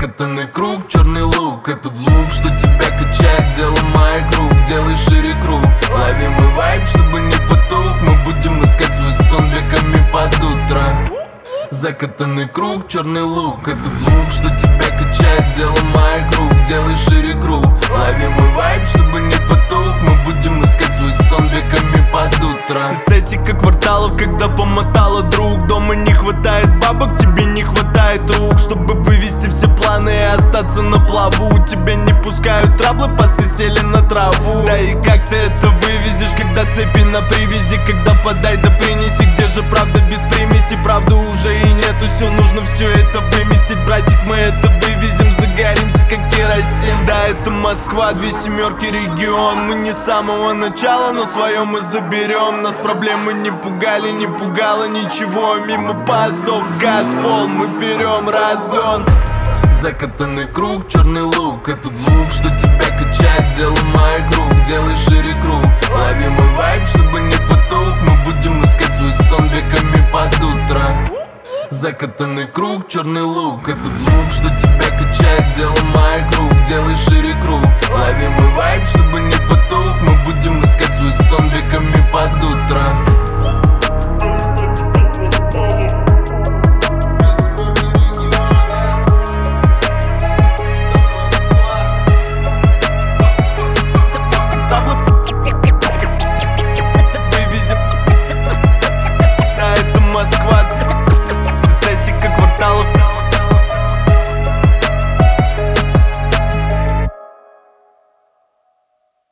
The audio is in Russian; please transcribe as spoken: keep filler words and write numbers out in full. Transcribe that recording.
Закатанный в круг, черный лук. Этот звук, что тебя качает, дело моих рук. Делай шире круг, лови мой вайб, чтобы не потух. Мы будем искать свой сон веками под утро. Закатанный в круг, черный лук. Этот звук, что тебя качает, дело моих рук. Делай шире круг, лови мой вайб, чтобы не потух. Мы будем искать свой сон веками под утро. Эстетика кварталов, когда помотала друг. Дома не хватает бабок, тебе не хватает рук, чтобы вывести все планы и остаться на плаву. Тебя не пускают траблы, пацы сели на траву. Да и как ты это вывезешь, когда цепи на привязи? Когда подай да принеси, где же правда без примеси? Правды уже и нету, все нужно все это выместить. Братик, мы это вывезем, загоримся как керосин. Да, это Москва, две семерки, регион. Мы не с самого начала, но свое мы заберем. Нас проблемы не пугали, не пугало ничего. Мимо постов, газ, пол, мы берем разгон. Закатанный в круг, черный лук. Этот звук, что тебя качает, дело моих рук. Делай шире круг, лови мой вайб, чтобы не потух. Мы будем искать свой сон веками под утро. Закатанный в круг, черный лук. Этот звук, что тебя качает, дело моих рук. Делай шире круг,